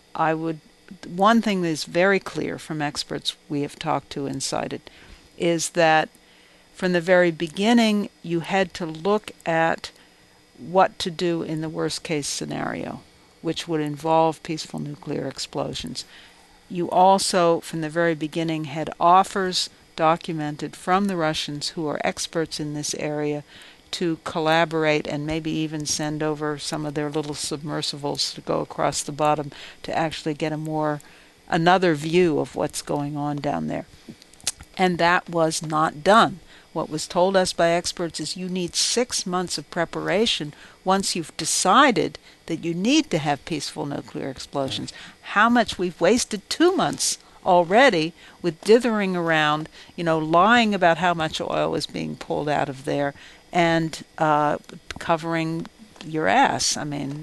one thing that is very clear from experts we have talked to and cited is that from the very beginning you had to look at what to do in the worst case scenario, which would involve peaceful nuclear explosions. You also, from the very beginning, had offers documented from the Russians, who are experts in this area, to collaborate and maybe even send over some of their little submersibles to go across the bottom to actually get another view of what's going on down there. And that was not done. What was told us by experts is you need 6 months of preparation once you've decided that you need to have peaceful nuclear explosions. How much we've wasted 2 months already with dithering around, lying about how much oil is being pulled out of there and covering your ass. And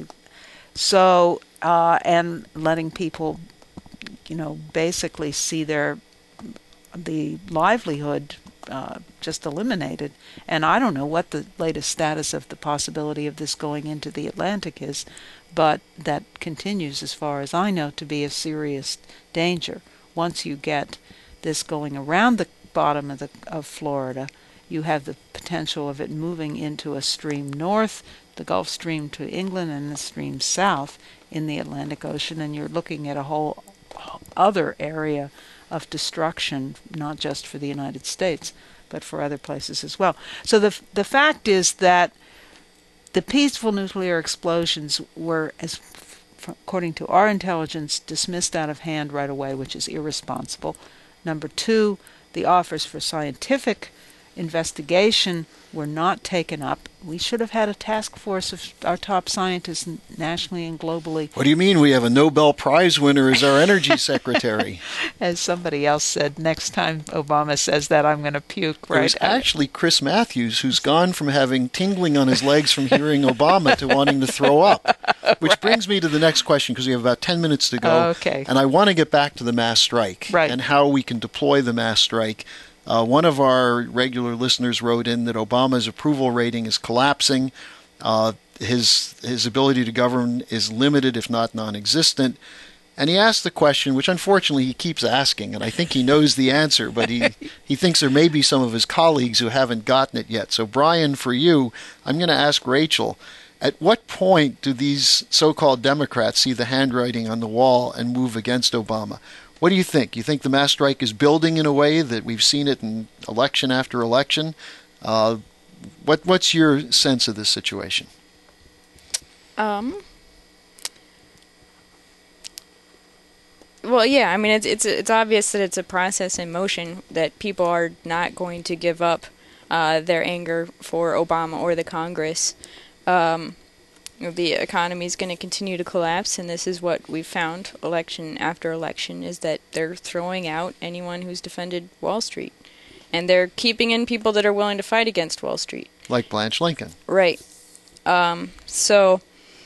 letting people, basically see the livelihood just eliminated. And I don't know what the latest status of the possibility of this going into the Atlantic is, but that continues, as far as I know, to be a serious danger. Once you get this going around the bottom of Florida, you have the potential of it moving into a stream north, the Gulf Stream to England, and the stream south in the Atlantic Ocean, and you're looking at a whole other area of destruction, not just for the United States, but for other places as well. So the fact is that the peaceful nuclear explosions were, according to our intelligence, dismissed out of hand right away, which is irresponsible. Number two, the offers for scientific investigation were not taken up. We should have had a task force of our top scientists nationally and globally. What do you mean we have a Nobel Prize winner as our energy secretary? As somebody else said, next time Obama says that, I'm going to puke. Right? It was actually Chris Matthews, who's gone from having tingling on his legs from hearing Obama to wanting to throw up. Which brings me to the next question, because we have about 10 minutes to go. Okay. And I want to get back to the mass strike and how we can deploy the mass strike. One of our regular listeners wrote in that Obama's approval rating is collapsing. His ability to govern is limited, if not non-existent. And he asked the question, which unfortunately he keeps asking, and I think he knows the answer, but he thinks there may be some of his colleagues who haven't gotten it yet. So, Brian, for you, I'm going to ask Rachel, at what point do these so-called Democrats see the handwriting on the wall and move against Obama? What do you think? You think the mass strike is building in a way that we've seen it in election after election? What's your sense of this situation? Well, yeah, I mean, it's obvious that it's a process in motion, that people are not going to give up their anger for Obama or the Congress. The economy is going to continue to collapse, and this is what we've found election after election, is that they're throwing out anyone who's defended Wall Street. And they're keeping in people that are willing to fight against Wall Street. Like Blanche Lincoln. Right. So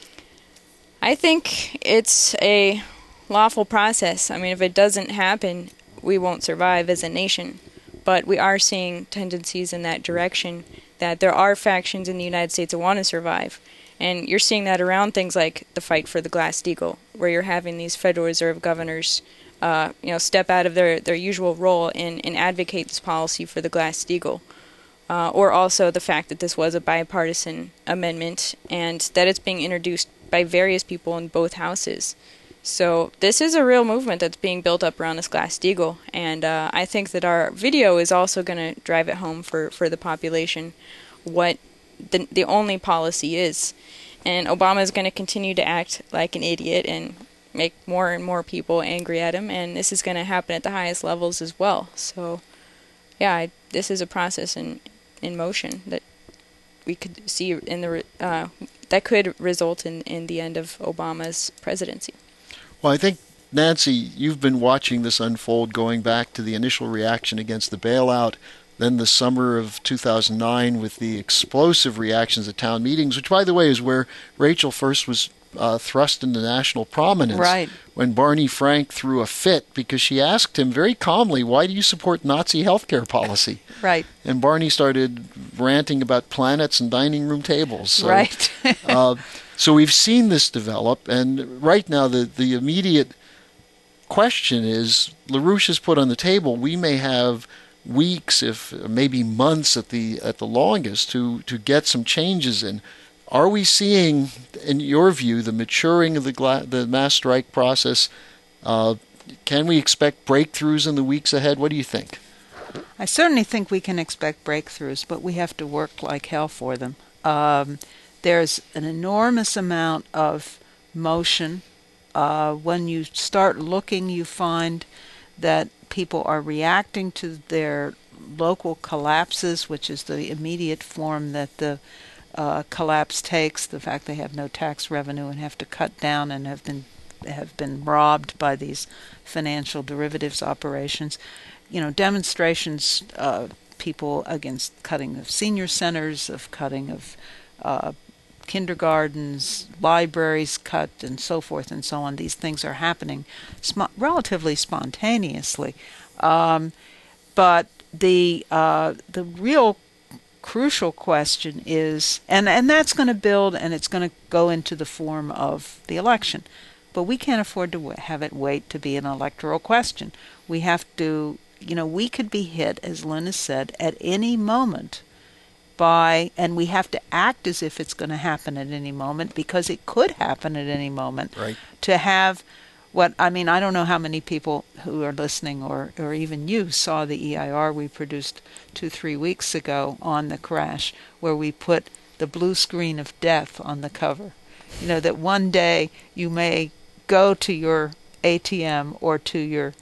I think it's a lawful process. I mean, if it doesn't happen, we won't survive as a nation. But we are seeing tendencies in that direction, that there are factions in the United States that want to survive. And you're seeing that around things like the fight for the Glass-Steagall, where you're having these Federal Reserve governors step out of their usual role and advocate this policy for the Glass-Steagall. Or also the fact that this was a bipartisan amendment and that it's being introduced by various people in both houses. So this is a real movement that's being built up around this Glass-Steagall, and I think that our video is also going to drive it home for the population what the only policy is. And Obama is going to continue to act like an idiot and make more and more people angry at him, and this is going to happen at the highest levels as well. So, yeah, this is a process in motion that we could see in the that could result in the end of Obama's presidency. Well, I think, Nancy, you've been watching this unfold going back to the initial reaction against the bailout, then the summer of 2009 with the explosive reactions at town meetings, which, by the way, is where Rachel first was thrust into national prominence. Right. When Barney Frank threw a fit because she asked him very calmly, why do you support Nazi healthcare policy? Right. And Barney started ranting about planets and dining room tables. So, right. So we've seen this develop, and right now the immediate question is, LaRouche has put on the table, we may have weeks, if maybe months at the longest, to get some changes in. Are we seeing, in your view, the maturing of the mass strike process? Can we expect breakthroughs in the weeks ahead? What do you think? I certainly think we can expect breakthroughs, but we have to work like hell for them. There's an enormous amount of motion. When you start looking, you find that people are reacting to their local collapses, which is the immediate form that the collapse takes, the fact they have no tax revenue and have to cut down and have been robbed by these financial derivatives operations. Demonstrations, people against cutting of senior centers, of cutting of kindergartens, libraries cut, and so forth and so on. These things are happening relatively spontaneously. But the real crucial question is, and that's going to build, and it's going to go into the form of the election. But we can't afford to have it wait to be an electoral question. We have to, we could be hit, as Lynn has said, at any moment and we have to act as if it's going to happen at any moment, because it could happen at any moment. Right. To have I don't know how many people who are listening or even you saw the EIR we produced 2-3 weeks ago on the crash, where we put the blue screen of death on the cover. That one day you may go to your ATM or to your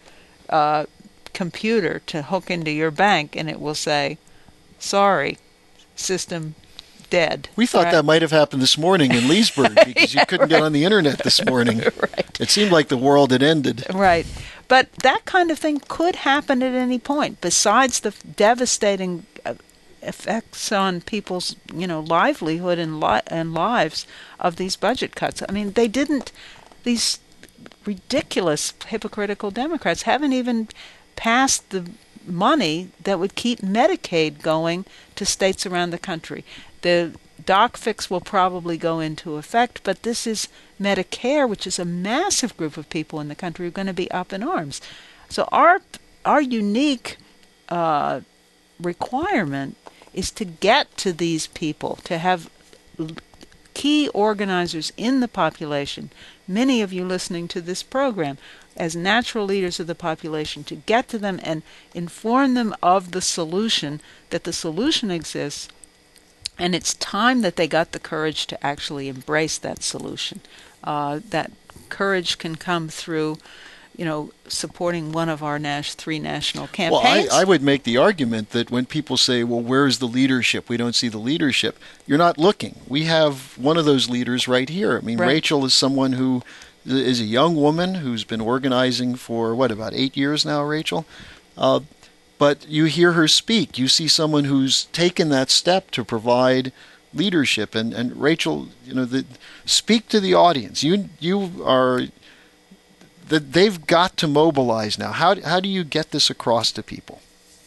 computer to hook into your bank, and it will say, sorry, system dead. We thought that might have happened this morning in Leesburg because you couldn't get on the internet this morning. Right. It seemed like the world had ended. Right. But that kind of thing could happen at any point, besides the devastating effects on people's, livelihood and lives of these budget cuts. These ridiculous, hypocritical Democrats haven't even passed the money that would keep Medicaid going to states around the country. The Doc Fix will probably go into effect, but this is Medicare, which is a massive group of people in the country who are going to be up in arms. So our unique requirement is to get to these people, to have key organizers in the population, many of you listening to this program, as natural leaders of the population, to get to them and inform them of the solution, that the solution exists, and it's time that they got the courage to actually embrace that solution. That courage can come through, supporting one of our three national campaigns. Well, I would make the argument that when people say, well, where's the leadership? We don't see the leadership. You're not looking. We have one of those leaders right here. I mean, Right. Rachel is someone who is a young woman who's been organizing for, about 8 years now, Rachel? But you hear her speak. You see someone who's taken that step to provide leadership. And Rachel, speak to the audience. You are... that they've got to mobilize now. How do you get this across to people?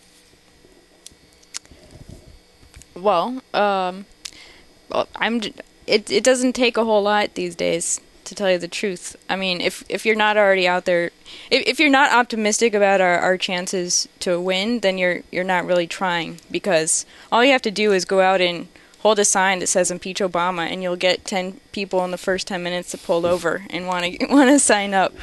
Well, it doesn't take a whole lot these days, to tell you the truth. I mean, if you're not already out there, if you're not optimistic about our chances to win, then you're not really trying, because all you have to do is go out and hold a sign that says impeach Obama, and you'll get 10 people in the first 10 minutes to pull over and want to sign up.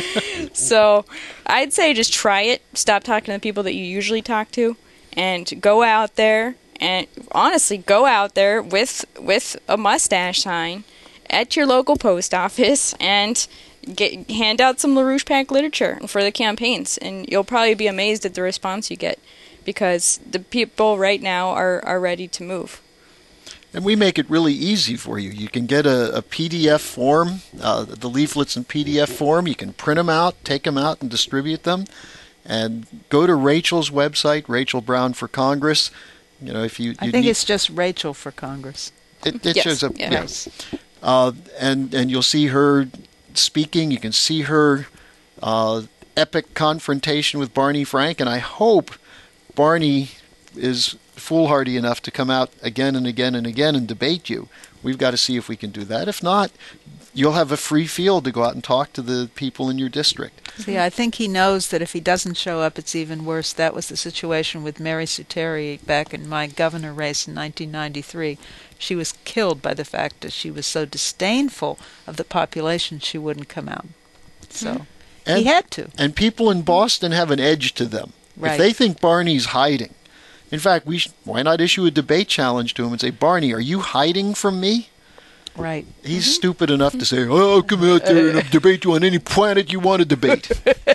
So I'd say just try it. Stop talking to the people that you usually talk to, and go out there, and honestly go out there with a mustache sign at your local post office and hand out some LaRouche PAC literature for the campaigns, and you'll probably be amazed at the response you get, because the people right now are ready to move. And we make it really easy for you. You can get a PDF form, the leaflets in PDF form. You can print them out, take them out, and distribute them. And go to Rachel's website, Rachel Brown for Congress. If you I think it's just Rachel for Congress. It Yes, shows up. yeah. Yes. And you'll see her speaking. You can see her epic confrontation with Barney Frank. And I hope Barney is foolhardy enough to come out again and again and again and debate you. We've got to see if we can do that. If not, you'll have a free field to go out and talk to the people in your district. See, I think he knows that if he doesn't show up, it's even worse. That was the situation with Mary Suteri back in my governor race in 1993. She was killed by the fact that she was so disdainful of the population she wouldn't come out. So he had to. And people in Boston have an edge to them. Right. If they think Barney's hiding, in fact, why not issue a debate challenge to him and say, Barney, are you hiding from me? Right. He's stupid enough to say, oh, I'll come out there and I'll debate you on any planet you want to debate.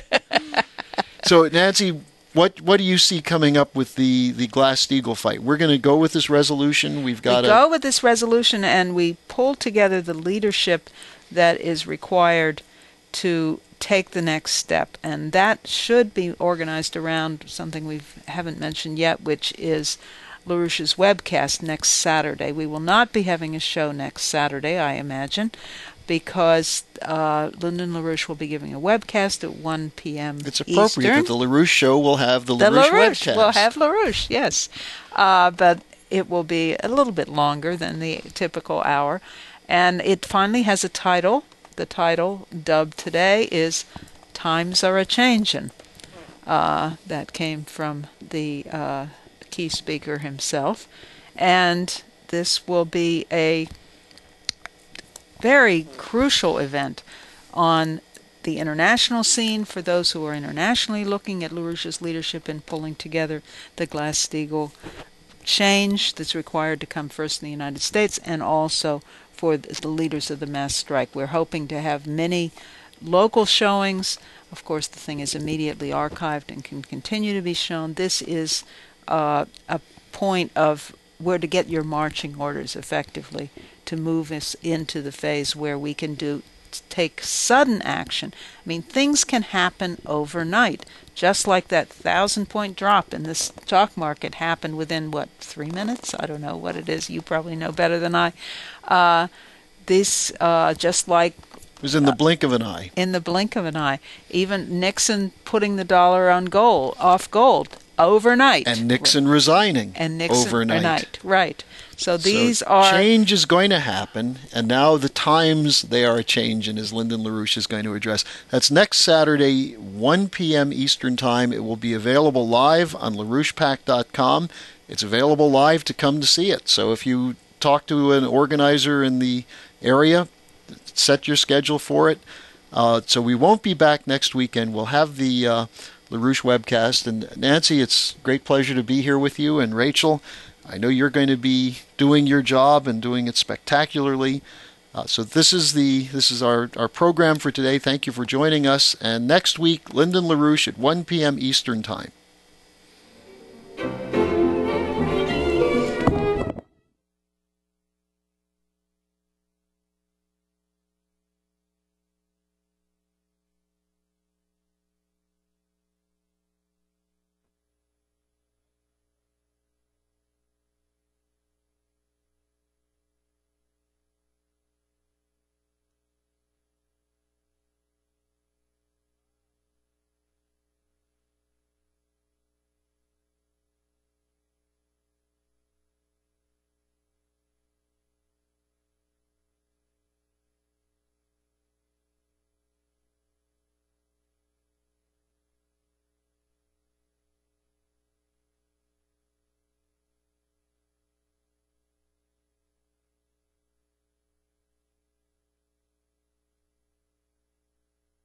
So, Nancy, what do you see coming up with the Glass-Steagall fight? We're going to go with this resolution. We go with this resolution, and we pull together the leadership that is required to take the next step, and that should be organized around something we haven't mentioned yet, which is LaRouche's webcast next Saturday. We will not be having a show next Saturday, I imagine, because Lyndon LaRouche will be giving a webcast at 1 p.m. It's appropriate Eastern. that the LaRouche show will have the LaRouche webcast. We'll have LaRouche, yes. But it will be a little bit longer than the typical hour. And it finally has a title. The title, dubbed today, is Times Are A-Changin'. That came from the key speaker himself. And this will be a very crucial event on the international scene for those who are internationally looking at LaRouche's leadership in pulling together the Glass-Steagall change that's required to come first in the United States, and also for the leaders of the mass strike. We're hoping to have many local showings. Of course, the thing is immediately archived and can continue to be shown. This is a point of where to get your marching orders effectively to move us into the phase where we can take sudden action. I mean, things can happen overnight, just like that 1,000-point drop in the stock market happened within, 3 minutes? I don't know what it is. You probably know better than I. Just like... It was in the blink of an eye. In the blink of an eye. Even Nixon putting the dollar on gold, off gold. overnight. And Nixon resigning And Nixon overnight. Right. So these So are... change is going to happen, and now the times they are changing, as Lyndon LaRouche is going to address. That's next Saturday, 1 p.m. Eastern Time. It will be available live on LaRouchePAC.com. It's available live to come to see it. So if you talk to an organizer in the area, set your schedule for it. So we won't be back next weekend. We'll have the LaRouche webcast. And Nancy, it's a great pleasure to be here with you. And Rachel, I know you're going to be doing your job and doing it spectacularly. So this is our program for today. Thank you for joining us. And next week, Lyndon LaRouche at 1 p.m. Eastern Time.